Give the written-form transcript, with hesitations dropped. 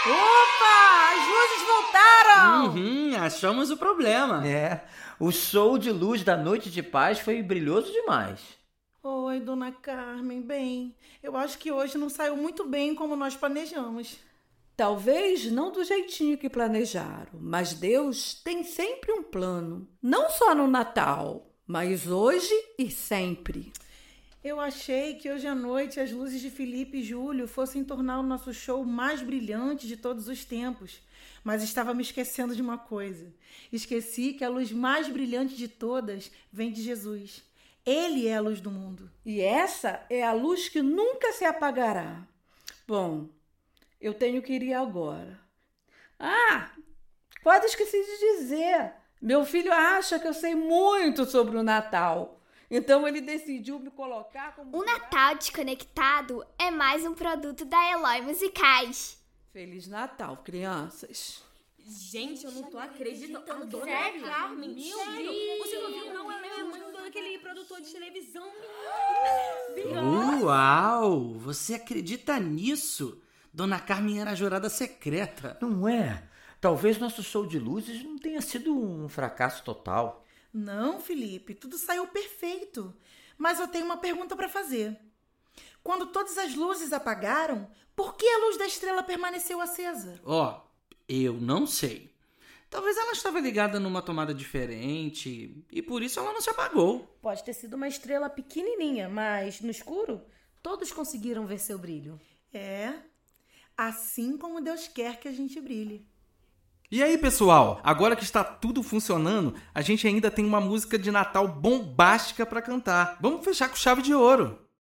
Opa! As luzes voltaram! Achamos o problema. O show de luz da Noite de Paz foi brilhoso demais. Oi, dona Carmen. Bem, eu acho que hoje não saiu muito bem como nós planejamos. Talvez não do jeitinho que planejaram, mas Deus tem sempre um plano. Não só no Natal, mas hoje e sempre. Eu achei que hoje à noite as luzes de Felipe e Júlio fossem tornar o nosso show mais brilhante de todos os tempos. Mas estava me esquecendo de uma coisa. Esqueci que a luz mais brilhante de todas vem de Jesus. Ele é a luz do mundo. E essa é a luz que nunca se apagará. Bom, eu tenho que ir agora. Quase esqueci de dizer. Meu filho acha que eu sei muito sobre o Natal. Então ele decidiu me colocar como... O Natal Desconectado é mais um produto da Eloy Musicais. Feliz Natal, crianças. Gente, eu não tô acreditando. Dona Carmen, meu Deus. Você não viu, não? Ela é mãe daquele produtor de televisão. Uau! Você acredita nisso? Dona Carmen era a jurada secreta. Não é? Talvez nosso show de luzes não tenha sido um fracasso total. Não, Felipe, tudo saiu perfeito. Mas eu tenho uma pergunta para fazer. Quando todas as luzes apagaram, por que a luz da estrela permaneceu acesa? Eu não sei. Talvez ela estava ligada numa tomada diferente e por isso ela não se apagou. Pode ter sido uma estrela pequenininha, mas no escuro todos conseguiram ver seu brilho. Assim como Deus quer que a gente brilhe. E aí, pessoal? Agora que está tudo funcionando, a gente ainda tem uma música de Natal bombástica para cantar. Vamos fechar com chave de ouro.